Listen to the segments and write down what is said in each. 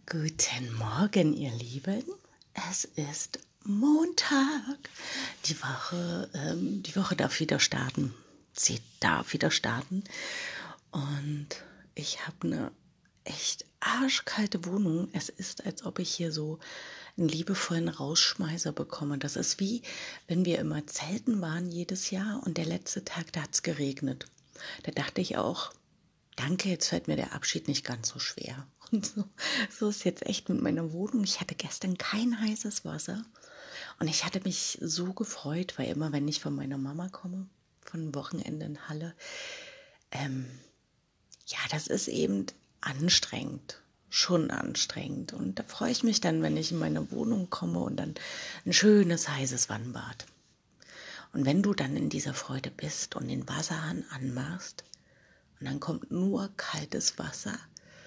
Guten Morgen, ihr Lieben. Es ist Montag. Die Woche darf wieder starten. Sie darf wieder starten. Und ich habe eine echt arschkalte Wohnung. Es ist, als ob ich hier so einen liebevollen Rausschmeißer bekomme. Das ist wie, wenn wir immer zelten waren jedes Jahr und der letzte Tag, da hat es geregnet. Da dachte ich auch, danke, jetzt fällt mir der Abschied nicht ganz so schwer. Und so ist jetzt echt mit meiner Wohnung. Ich hatte gestern kein heißes Wasser. Und ich hatte mich so gefreut, weil immer, wenn ich von meiner Mama komme, von Wochenende in Halle, ja, das ist eben anstrengend. Schon anstrengend. Und da freue ich mich dann, wenn ich in meine Wohnung komme und dann ein schönes, heißes Wannbad. Und wenn du dann in dieser Freude bist und den Wasserhahn anmachst, und dann kommt nur kaltes Wasser.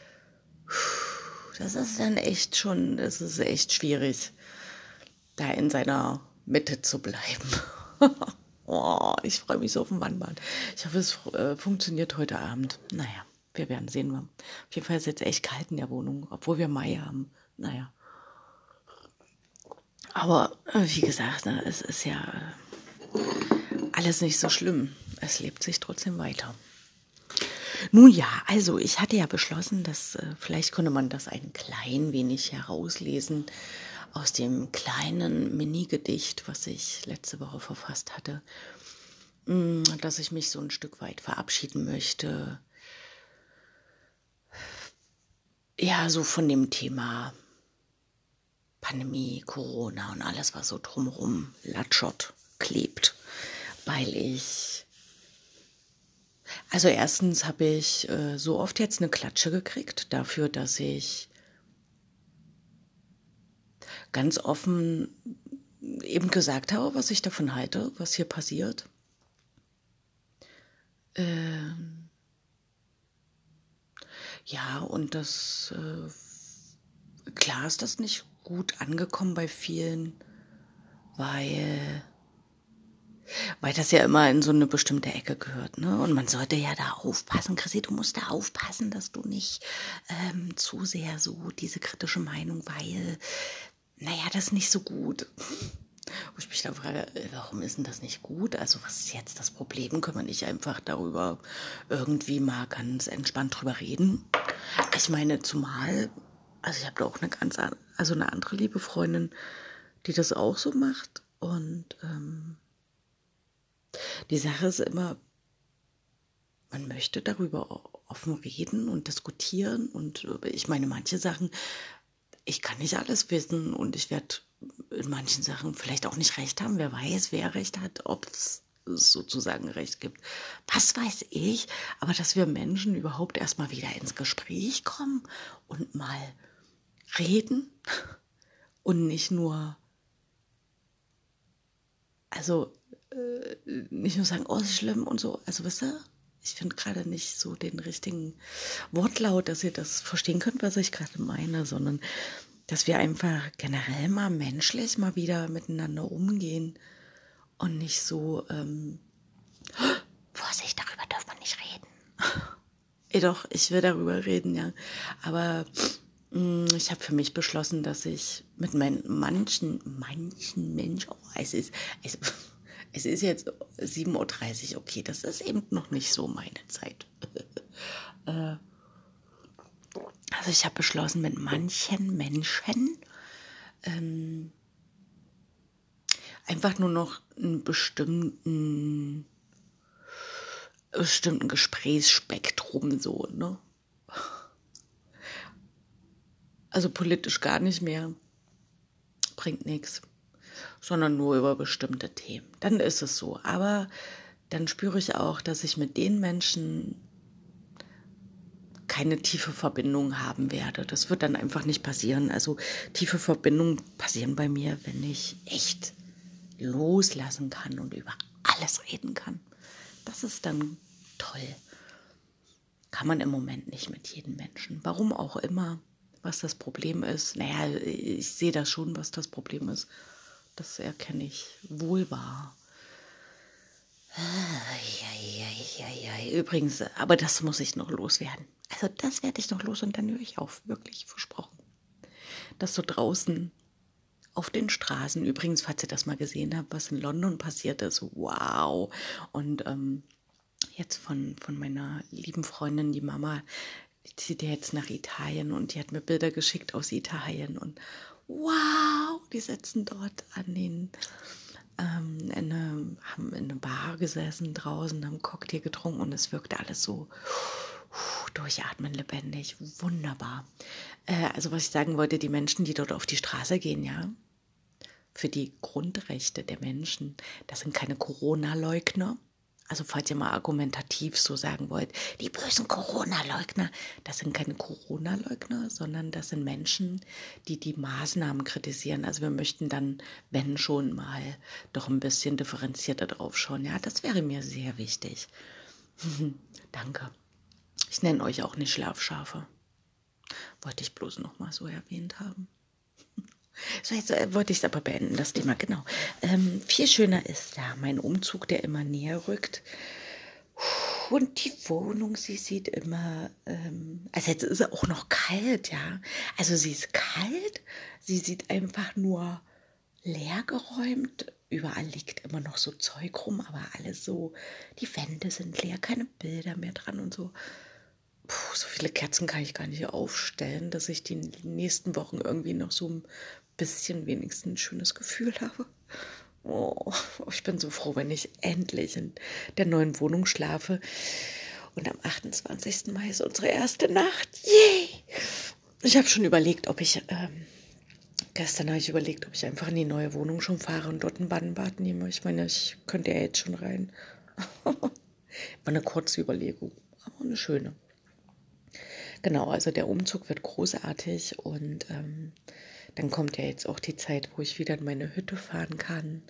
Das ist echt schwierig, da in seiner Mitte zu bleiben. Oh, ich freue mich so auf den Wannbad. Ich hoffe, es funktioniert heute Abend. Naja, wir werden sehen. Auf jeden Fall ist es jetzt echt kalt in der Wohnung, obwohl wir Mai haben. Naja. Aber wie gesagt, es ist ja alles nicht so schlimm. Es lebt sich trotzdem weiter. Nun ja, also ich hatte ja beschlossen, dass vielleicht konnte man das ein klein wenig herauslesen aus dem kleinen Mini-Gedicht, was ich letzte Woche verfasst hatte, dass ich mich so ein Stück weit verabschieden möchte. Ja, so von dem Thema Pandemie, Corona und alles, was so drumherum latschert, klebt, also erstens habe ich so oft jetzt eine Klatsche gekriegt dafür, dass ich ganz offen eben gesagt habe, was ich davon halte, was hier passiert. Ja, und klar ist das nicht gut angekommen bei vielen, weil das ja immer in so eine bestimmte Ecke gehört, ne? Und man sollte ja da aufpassen, Chrissy, du musst da aufpassen, dass du nicht zu sehr so diese kritische Meinung, weil, naja, das ist nicht so gut. Wo ich mich dann frage, warum ist denn das nicht gut? Also was ist jetzt das Problem? Können wir nicht einfach darüber irgendwie mal ganz entspannt drüber reden? Ich meine, zumal, also ich habe da auch eine andere liebe Freundin, die das auch so macht. Und die Sache ist immer, man möchte darüber offen reden und diskutieren. Und ich meine, manche Sachen, ich kann nicht alles wissen und ich werde in manchen Sachen vielleicht auch nicht recht haben. Wer weiß, wer recht hat, ob es sozusagen recht gibt. Was weiß ich, aber dass wir Menschen überhaupt erstmal wieder ins Gespräch kommen und mal reden und nicht nur, nicht nur sagen, oh, ist schlimm und so. Also wisst ihr, ich finde gerade nicht so den richtigen Wortlaut, dass ihr das verstehen könnt, was ich gerade meine, sondern dass wir einfach generell mal menschlich mal wieder miteinander umgehen und nicht so, Vorsicht, darüber darf man nicht reden. Doch, ich will darüber reden, ja. Aber ich habe für mich beschlossen, dass ich mit manchen Menschen, es ist jetzt 7:30 Uhr, okay, das ist eben noch nicht so meine Zeit. Also ich habe beschlossen, mit manchen Menschen einfach nur noch einen bestimmten Gesprächsspektrum so, ne? Also politisch gar nicht mehr, bringt nichts, sondern nur über bestimmte Themen. Dann ist es so. Aber dann spüre ich auch, dass ich mit den Menschen keine tiefe Verbindung haben werde. Das wird dann einfach nicht passieren. Also tiefe Verbindungen passieren bei mir, wenn ich echt loslassen kann und über alles reden kann. Das ist dann toll. Kann man im Moment nicht mit jedem Menschen. Warum auch immer, was das Problem ist. Naja, ich sehe das schon, was das Problem ist. Das erkenne ich wohl wahr. Übrigens, aber das muss ich noch loswerden. Also das werde ich noch los und dann höre ich auf. Wirklich, versprochen. dass so draußen auf den Straßen, übrigens, falls ihr das mal gesehen habt, was in London passiert ist, wow. Und jetzt von meiner lieben Freundin, die Mama, die zieht ja jetzt nach Italien und die hat mir Bilder geschickt aus Italien und wow, die sitzen dort an den, haben in einer Bar gesessen draußen, haben Cocktail getrunken und es wirkte alles so durchatmen, lebendig, wunderbar. Also was ich sagen wollte, die Menschen, die dort auf die Straße gehen, ja, für die Grundrechte der Menschen, das sind keine Corona-Leugner. Also falls ihr mal argumentativ so sagen wollt, die bösen Corona-Leugner, das sind keine Corona-Leugner, sondern das sind Menschen, die die Maßnahmen kritisieren. Also wir möchten dann, wenn schon mal, doch ein bisschen differenzierter drauf schauen. Ja, das wäre mir sehr wichtig. Danke. Ich nenne euch auch nicht Schlafschafe. Wollte ich bloß noch mal so erwähnt haben. So, jetzt wollte ich es aber beenden, das Thema, genau. Viel schöner ist ja mein Umzug, der immer näher rückt. Und die Wohnung, sie sieht immer, also jetzt ist sie auch noch kalt, ja. Also sie ist kalt, sie sieht einfach nur leergeräumt. Überall liegt immer noch so Zeug rum, aber alles so, die Wände sind leer, keine Bilder mehr dran und so. So viele Kerzen kann ich gar nicht aufstellen, dass ich die nächsten Wochen irgendwie noch so ein bisschen wenigstens ein schönes Gefühl habe. Oh, ich bin so froh, wenn ich endlich in der neuen Wohnung schlafe. Und am 28. Mai ist unsere erste Nacht. Yay! Ich habe schon überlegt, gestern habe ich überlegt, ob ich einfach in die neue Wohnung schon fahre und dort ein Bannbad nehme. Ich meine, ich könnte ja jetzt schon rein. War eine kurze Überlegung, aber eine schöne. Genau, also der Umzug wird großartig und dann kommt ja jetzt auch die Zeit, wo ich wieder in meine Hütte fahren kann.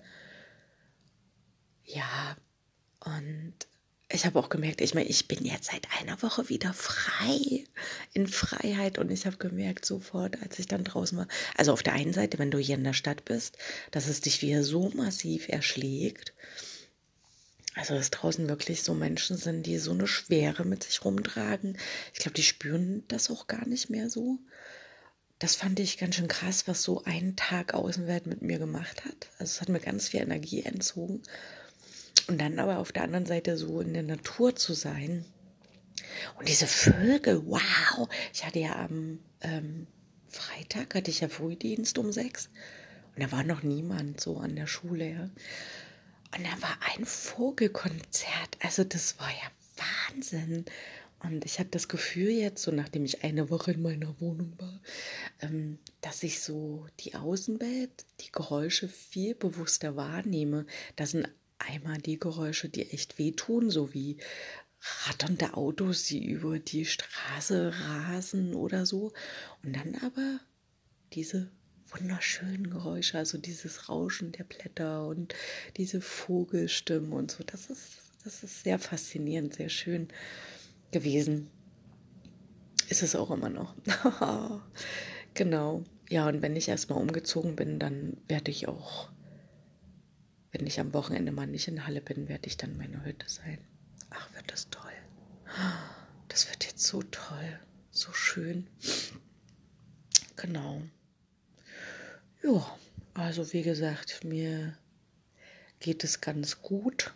Ja, und ich habe auch gemerkt, ich meine, ich bin jetzt seit einer Woche wieder frei, in Freiheit und ich habe gemerkt sofort, als ich dann draußen war, also auf der einen Seite, wenn du hier in der Stadt bist, dass es dich wieder so massiv erschlägt. Also dass draußen wirklich so Menschen sind, die so eine Schwere mit sich rumtragen. Ich glaube, die spüren das auch gar nicht mehr so. Das fand ich ganz schön krass, was so ein Tag Außenwelt mit mir gemacht hat. Also es hat mir ganz viel Energie entzogen. Und dann aber auf der anderen Seite so in der Natur zu sein. Und diese Vögel, wow. Ich hatte ja am Freitag, hatte ich ja Frühdienst um 6. Und da war noch niemand so an der Schule, ja. Und da war ein Vogelkonzert. Also das war ja Wahnsinn. Und ich hatte das Gefühl jetzt, so nachdem ich eine Woche in meiner Wohnung war, dass ich so die Außenwelt, die Geräusche viel bewusster wahrnehme. Das sind einmal die Geräusche, die echt wehtun, so wie ratternde Autos, die über die Straße rasen oder so. Und dann aber diese wunderschönen Geräusche, also dieses Rauschen der Blätter und diese Vogelstimmen und so. Das ist sehr faszinierend, sehr schön gewesen. Ist es auch immer noch. Genau. Ja, und wenn ich erstmal umgezogen bin, dann werde ich auch, wenn ich am Wochenende mal nicht in Halle bin, werde ich dann in meiner Hütte sein. Ach, wird das toll. Das wird jetzt so toll, so schön. Genau. Ja, also wie gesagt, mir geht es ganz gut.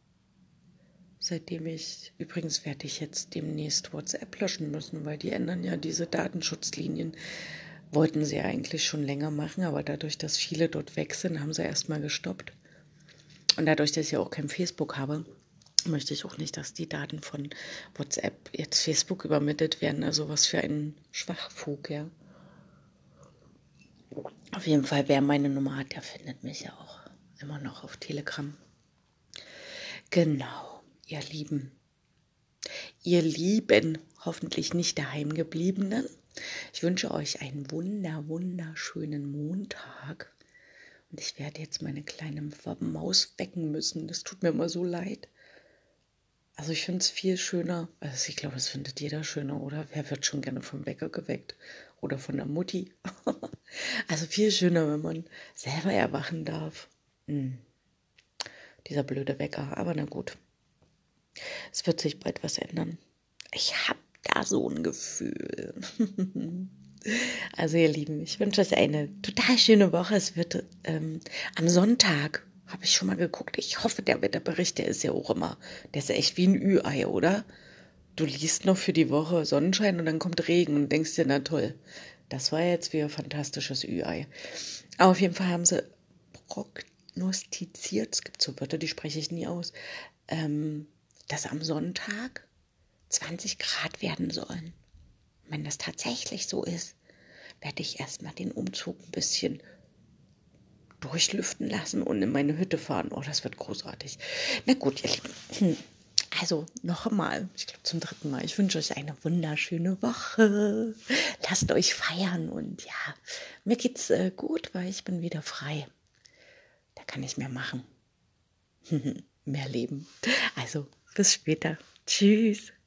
Übrigens werde ich jetzt demnächst WhatsApp löschen müssen, weil die ändern ja diese Datenschutzlinien. Wollten sie ja eigentlich schon länger machen, aber dadurch, dass viele dort weg sind, haben sie erstmal gestoppt. Und dadurch, dass ich ja auch kein Facebook habe, möchte ich auch nicht, dass die Daten von WhatsApp jetzt Facebook übermittelt werden. Also was für ein Schwachfug, ja. Auf jeden Fall, wer meine Nummer hat, der findet mich ja auch immer noch auf Telegram. Genau, ihr Lieben, hoffentlich nicht daheimgebliebenen. Ich wünsche euch einen wunderschönen Montag. Und ich werde jetzt meine kleine Maus wecken müssen. Das tut mir immer so leid. Also ich finde es viel schöner. Also ich glaube, es findet jeder schöner, oder? Wer wird schon gerne vom Wecker geweckt? Oder von der Mutti? Also viel schöner, wenn man selber erwachen darf. Dieser blöde Wecker. Aber na gut. Es wird sich bald was ändern. Ich habe da so ein Gefühl. Also ihr Lieben, ich wünsche euch eine total schöne Woche. Es wird am Sonntag, habe ich schon mal geguckt, ich hoffe, der Wetterbericht, der ist ja auch immer, der ist ja echt wie ein Ü-Ei, oder? Du liest noch für die Woche Sonnenschein und dann kommt Regen und denkst dir, na toll, das war jetzt wieder ein fantastisches Ü-Ei. Aber auf jeden Fall haben sie prognostiziert, es gibt so Wörter, die spreche ich nie aus, dass am Sonntag 20 Grad werden sollen. Wenn das tatsächlich so ist, werde ich erstmal den Umzug ein bisschen durchlüften lassen und in meine Hütte fahren. Oh, das wird großartig. Na gut, ihr Lieben. Also noch einmal, ich glaube zum 3. Mal, ich wünsche euch eine wunderschöne Woche. Lasst euch feiern und ja, mir geht's gut, weil ich bin wieder frei. Da kann ich mehr machen. Mehr leben. Also, bis später. Tschüss.